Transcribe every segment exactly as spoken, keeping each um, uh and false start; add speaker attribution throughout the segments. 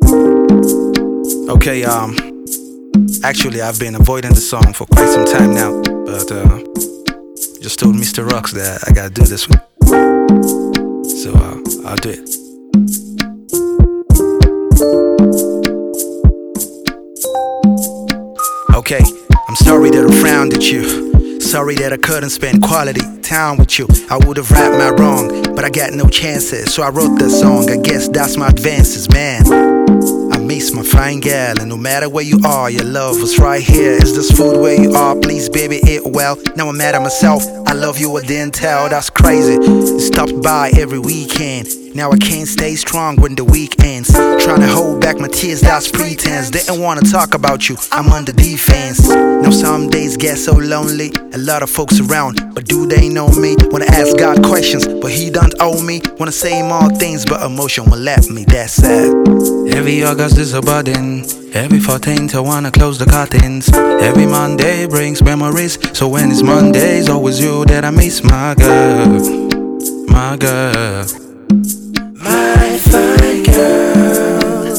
Speaker 1: Okay, um, actually I've been avoiding the song for quite some time now, but uh, just told Mister Rocks that I gotta do this one, so uh, I'll do it. Okay, I'm sorry that I frowned at you. Sorry that I couldn't spend quality time with you. I would've right my wrong, but I got no chances, so I wrote this song. I guess that's my advances, man. I miss my fine gal, and no matter where you are, your love was right here. Is this food where you are? Please, baby, eat well. Now I'm mad at myself. I love you, I didn't tell. That's crazy. You stopped by every weekend. Now I can't stay strong when the week ends. Trying to hold back my tears, that's pretense. Didn't wanna talk about you, I'm under defense. Now some days get so lonely, a lot of folks around, but do they know me? Wanna ask God questions, but he don't owe me. Wanna say more things, but emotion won't let me, that's sad. Every August is a burden. Every fourteenth I wanna close the curtains. Every Monday brings memories, so when it's Mondays, always you that I miss, my girl, my girl, my fine girl.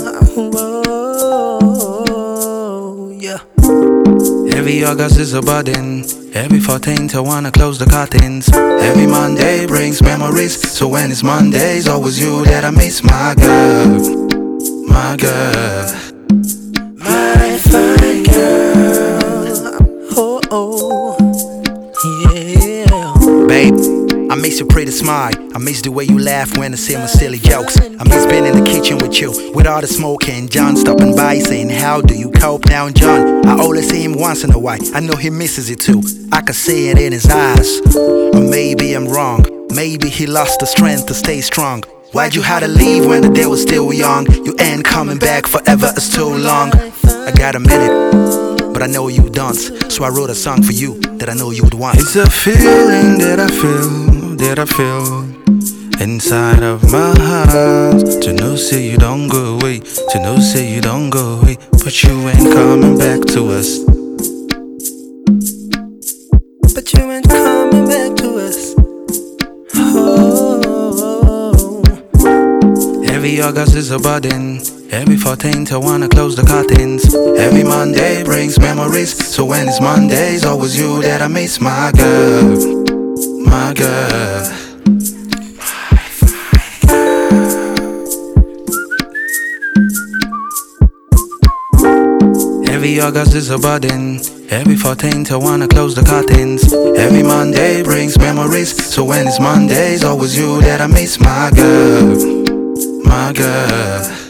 Speaker 1: Whoa, yeah. Every August is a burden. Every fourteenth I wanna close the curtains. Every Monday brings memories, so when it's Mondays, always you that I miss, my girl, my girl, my fine girl. Oh, oh, yeah. Babe, I miss your pretty smile. I miss the way you laugh when I say my silly jokes. I miss being in the kitchen with you, with all the smoke, and John stopping by saying, how do you cope now, John? I only see him once in a while. I know he misses it too. I can see it in his eyes. Or maybe I'm wrong. Maybe he lost the strength to stay strong. Why'd you have to leave when the day was still young? You ain't coming back forever, it's too long. I got a minute, but I know you don't, so I wrote a song for you that I know you would want. It's a feeling that I feel, that I feel inside of my heart. To know say you don't go away, to know say you don't go away, but you ain't coming back to us. But you ain't coming back to us. Oh. Every August is a burden. Every fourteenth I wanna close the curtains. Every Monday brings memories, so when it's Mondays, always you that I miss, my girl, my girl, my fine girl. Every August is a burden. Every fourteenth I wanna close the curtains. Every Monday brings memories, so when it's Mondays, always you that I miss, my girl, my girl.